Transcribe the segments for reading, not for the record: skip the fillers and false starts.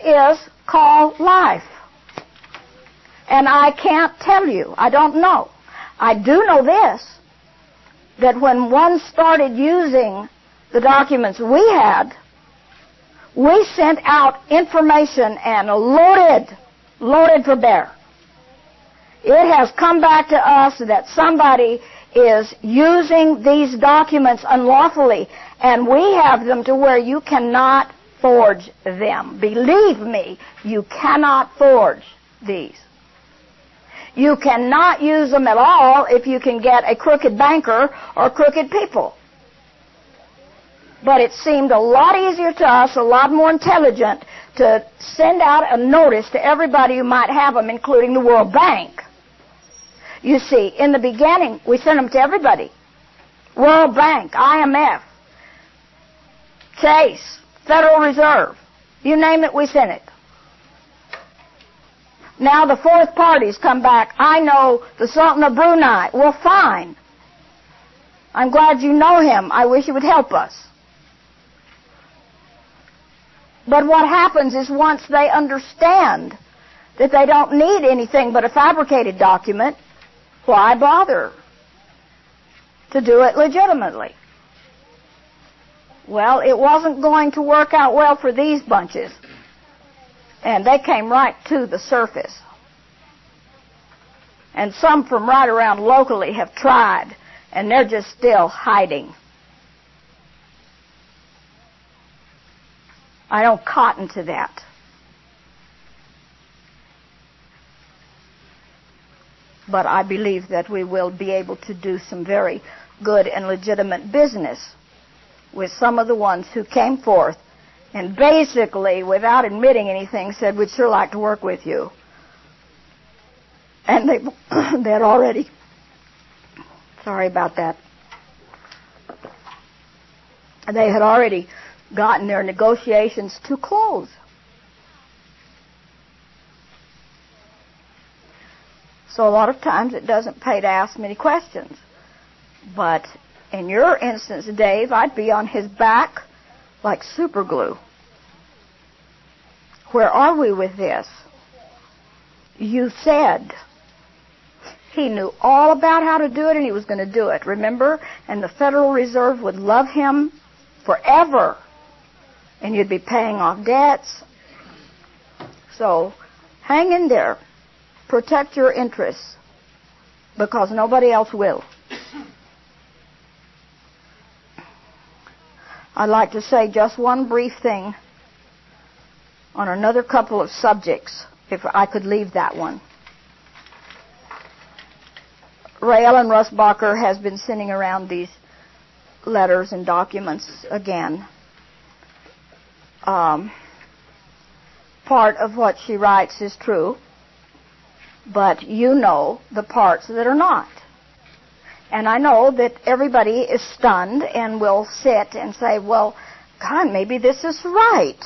is called life. And I can't tell you. I don't know. I do know this, that when one started using the documents we had, we sent out information and loaded for bear. It has come back to us that somebody is using these documents unlawfully, and we have them to where you cannot forge them. Believe me, you cannot forge these. You cannot use them at all if you can get a crooked banker or crooked people. But it seemed a lot easier to us, a lot more intelligent, to send out a notice to everybody who might have them, including the World Bank. You see, in the beginning, we sent them to everybody. World Bank, IMF, Chase, Federal Reserve. You name it, we sent it. Now the fourth party's come back. I know the Sultan of Brunei. Well, fine. I'm glad you know him. I wish you would help us. But what happens is once they understand that they don't need anything but a fabricated document, why bother to do it legitimately? Well, it wasn't going to work out well for these bunches. And they came right to the surface. And some from right around locally have tried, and they're just still hiding. I don't cotton to that. But I believe that we will be able to do some very good and legitimate business with some of the ones who came forth and basically, without admitting anything, said, we'd sure like to work with you. And they'd already, sorry about that, they had already gotten their negotiations to close. So a lot of times it doesn't pay to ask many questions. But in your instance, Dave, I'd be on his back like super glue. Where are we with this? You said he knew all about how to do it and he was going to do it, remember? And the Federal Reserve would love him forever. And you'd be paying off debts. So hang in there. Protect your interests, because nobody else will. I'd like to say just one brief thing on another couple of subjects, if I could leave that one. Ray Ellen Russbacher has been sending around these letters and documents again. Part of what she writes is true, but you know the parts that are not. And I know that everybody is stunned and will sit and say, well, God, maybe this is right.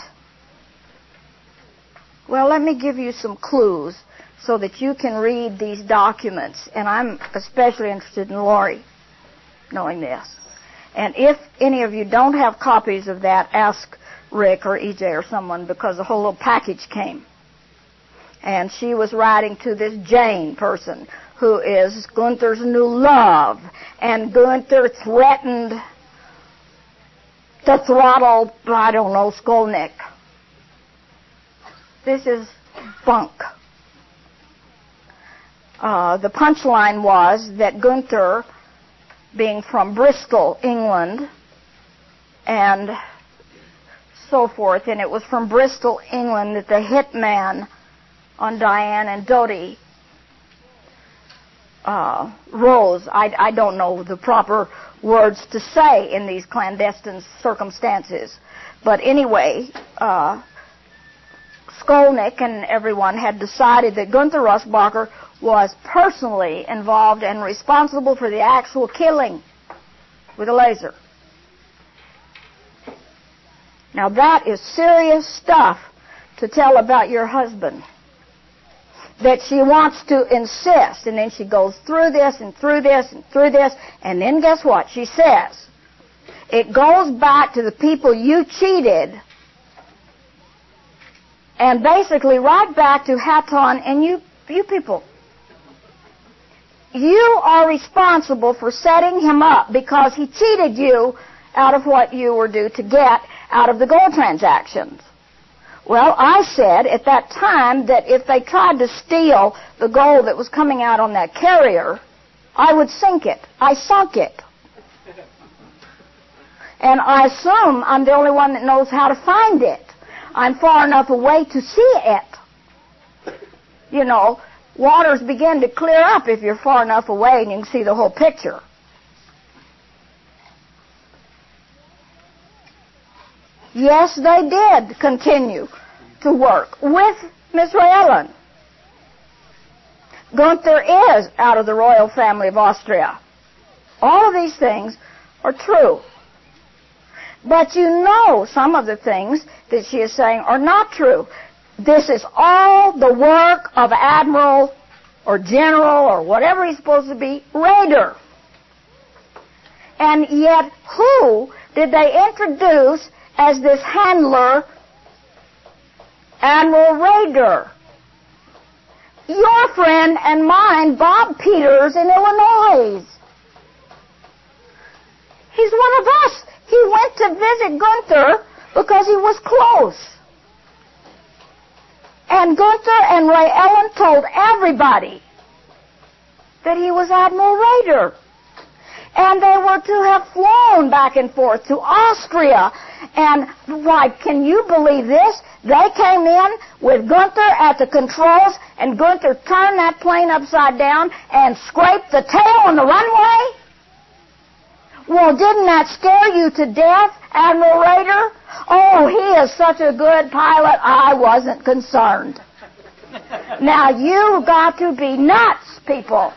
Well, let me give you some clues so that you can read these documents. And I'm especially interested in Lori knowing this. And if any of you don't have copies of that, ask Rick or EJ or someone, because the whole little package came. And she was writing to this Jane person who is Gunther's new love. And Gunther threatened to throttle, I don't know, Skolnick. This is bunk. The punchline was that Gunther, being from Bristol, England, and so forth, and it was from Bristol, England, that the hitman on Diane and Dodie rose. I don't know the proper words to say in these clandestine circumstances. But anyway, Skolnick and everyone had decided that Gunther Russbacher was personally involved and responsible for the actual killing with a laser. Now that is serious stuff to tell about your husband. That she wants to insist, and then she goes through this and through this and through this, and then guess what? She says, it goes back to the people you cheated And basically right back to Hatton and you people. You are responsible for setting him up because he cheated you out of what you were due to get out of the gold transactions. Well, I said at that time that if they tried to steal the gold that was coming out on that carrier, I would sink it. I sunk it. And I assume I'm the only one that knows how to find it. I'm far enough away to see it. You know, waters begin to clear up if you're far enough away and you can see the whole picture. Yes, they did continue to work with Miss Ray Ellen. Gunther is out of the royal family of Austria. All of these things are true. But you know some of the things that she is saying are not true. This is all the work of Admiral or General or whatever he's supposed to be, Raeder. And yet who did they introduce as this handler? Admiral Raeder. Your friend and mine, Bob Peters in Illinois. He's one of us. He went to visit Gunther because he was close. And Gunther and Ray Ellen told everybody that he was Admiral Raeder. And they were to have flown back and forth to Austria. And why, can you believe this? They came in with Gunther at the controls, and Gunther turned that plane upside down and scraped the tail on the runway? Well, didn't that scare you to death, Admiral Raeder? Oh, he is such a good pilot, I wasn't concerned. Now, you got to be nuts, people.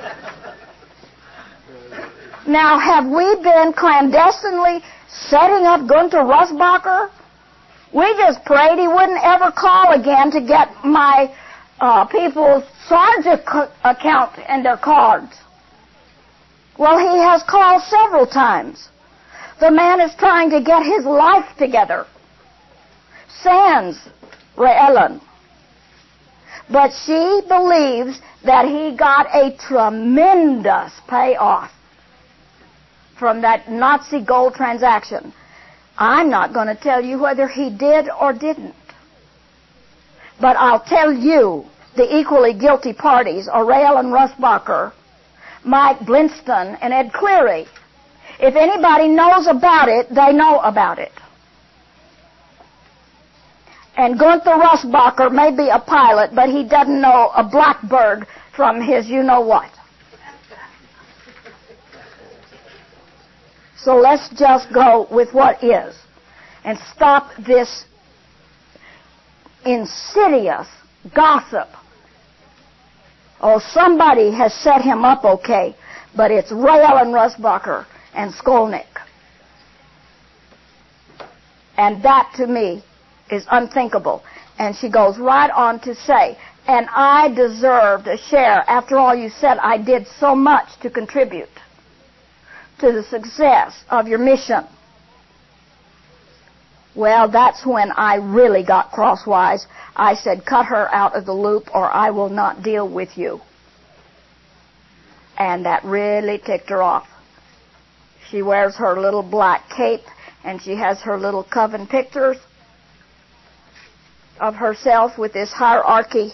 Now, have we been clandestinely setting up Gunther Russbacher? We just prayed he wouldn't ever call again to get my people's sergeant account and their cards. Well, he has called several times. The man is trying to get his life together. Sans Ray Ellen. But she believes that he got a tremendous payoff from that Nazi gold transaction. I'm not going to tell you whether he did or didn't. But I'll tell you the equally guilty parties are Ray Ellen Russbacher, Mike Blinston, and Ed Cleary. If anybody knows about it, they know about it. And Gunther Russbacher may be a pilot, but he doesn't know a blackbird from his you-know-what. So let's just go with what is and stop this insidious gossip. Oh, somebody has set him up okay, but it's Ray Ellen Russbacher and Skolnick. And that, to me, is unthinkable. And she goes right on to say, and I deserved a share. After all, you said I did so much to contribute to the success of your mission. Well, that's when I really got crosswise. I said, cut her out of the loop or I will not deal with you. And that really ticked her off. She wears her little black cape and she has her little coven pictures of herself with this hierarchy.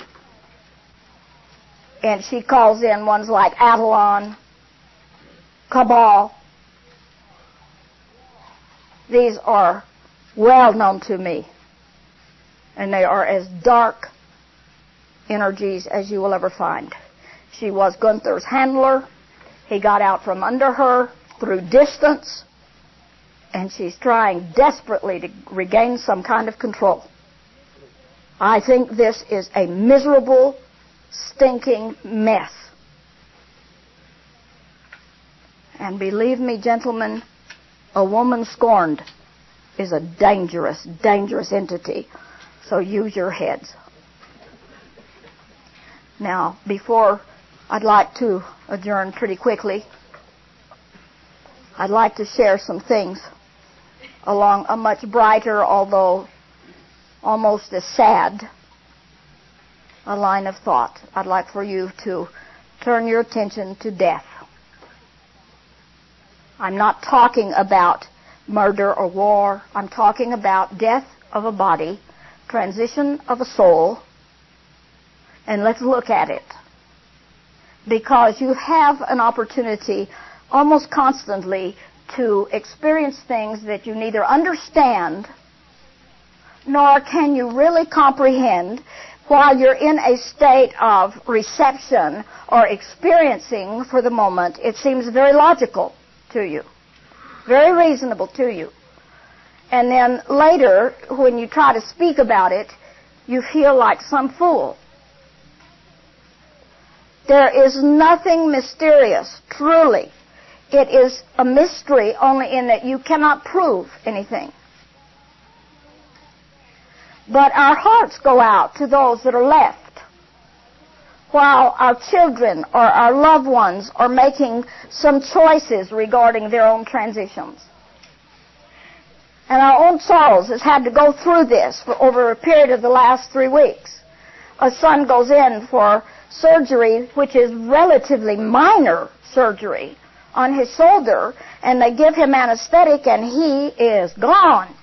And she calls in ones like Avalon, Cabal. These are well known to me. And they are as dark energies as you will ever find. She was Gunther's handler. He got out from under her through distance. And she's trying desperately to regain some kind of control. I think this is a miserable, stinking mess. And believe me, gentlemen, a woman scorned is a dangerous, dangerous entity. So use your heads. Now, before I'd like to adjourn pretty quickly, I'd like to share some things along a much brighter, although almost as sad a line of thought. I'd like for you to turn your attention to death. I'm not talking about murder or war. I'm talking about death of a body, transition of a soul, and let's look at it. Because you have an opportunity almost constantly to experience things that you neither understand nor can you really comprehend while you're in a state of reception or experiencing for the moment. It seems very logical to you, very reasonable to you. And then later, when you try to speak about it, you feel like some fool. There is nothing mysterious, truly. It is a mystery only in that you cannot prove anything. But our hearts go out to those that are left, while our children or our loved ones are making some choices regarding their own transitions. And our own Charles has had to go through this for over a period of the last 3 weeks. A son goes in for surgery, which is relatively minor surgery, on his shoulder, and they give him anesthetic, and he is gone.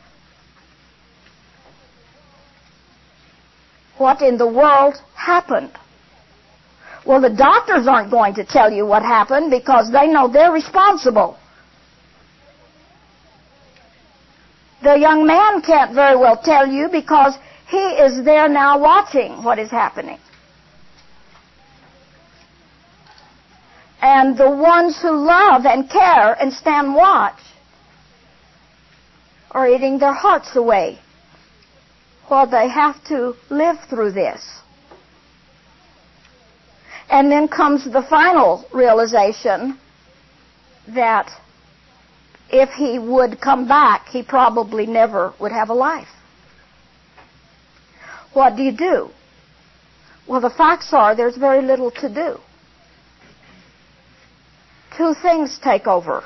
What in the world happened? Well, the doctors aren't going to tell you what happened because they know they're responsible. The young man can't very well tell you because he is there now watching what is happening. And the ones who love and care and stand watch are eating their hearts away while they have to live through this. And then comes the final realization that if he would come back, he probably never would have a life. What do? Well, the facts are there's very little to do. 2 things take over.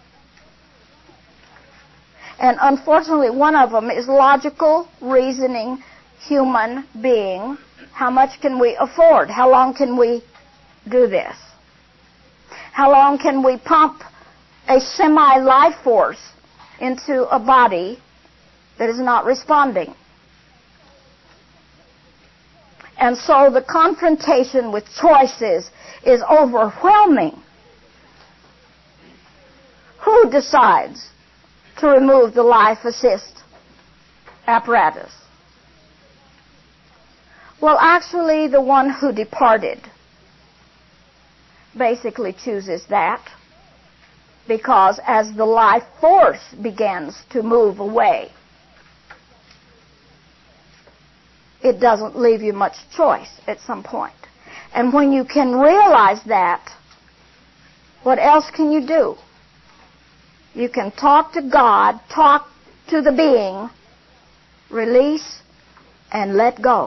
And unfortunately, one of them is logical, reasoning, human being. How much can we afford? How long can we do this? How long can we pump a semi-life force into a body that is not responding? And so the confrontation with choices is overwhelming. Who decides to remove the life assist apparatus? Well, actually, the one who departed basically chooses that, because as the life force begins to move away, it doesn't leave you much choice at some point. And when you can realize that, what else can you do? You can talk to God, talk to the being, release, and let go.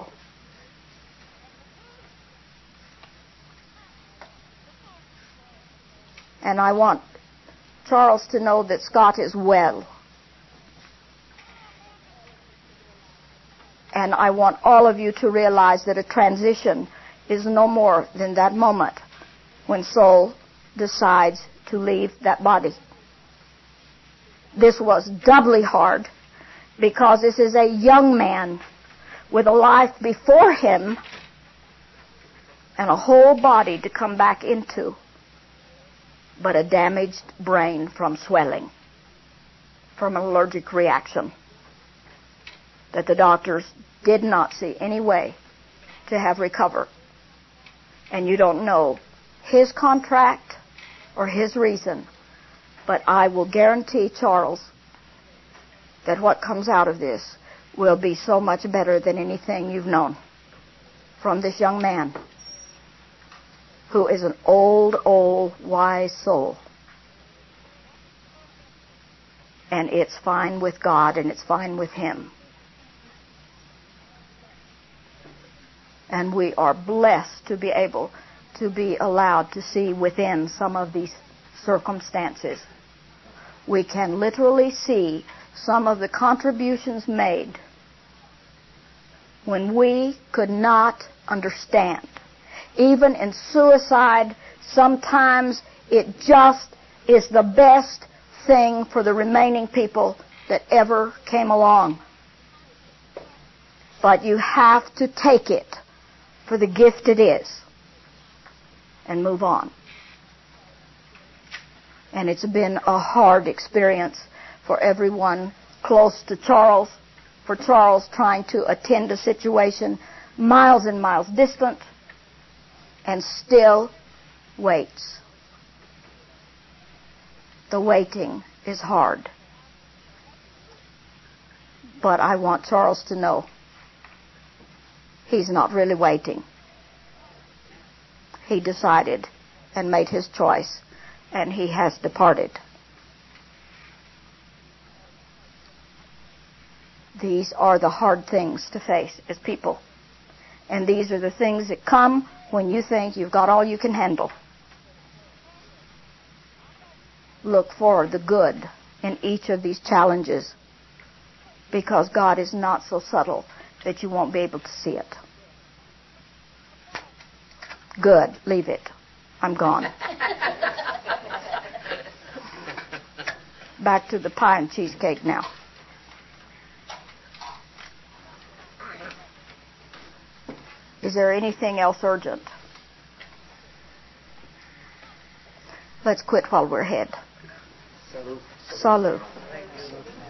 And I want Charles to know that Scott is well. And I want all of you to realize that a transition is no more than that moment when soul decides to leave that body. This was doubly hard because this is a young man with a life before him and a whole body to come back into, but a damaged brain from swelling, from an allergic reaction that the doctors did not see any way to have recovered. And you don't know his contract or his reason, but I will guarantee, Charles, that what comes out of this will be so much better than anything you've known from this young man who is an old, wise soul. And it's fine with God and it's fine with him. And we are blessed to be able to be allowed to see within some of these circumstances. We can literally see some of the contributions made when we could not understand. Even in suicide, sometimes it just is the best thing for the remaining people that ever came along. But you have to take it for the gift it is and move on. And it's been a hard experience for everyone close to Charles, for Charles trying to attend a situation miles and miles distant and still waits. The waiting is hard. But I want Charles to know he's not really waiting. He decided and made his choice, and he has departed. These are the hard things to face as people. And these are the things that come when you think you've got all you can handle. Look for the good in each of these challenges, because God is not so subtle that you won't be able to see it. Good. Leave it. I'm gone. Back to the pie and cheesecake now. Is there anything else urgent? Let's quit while we're ahead. Salut.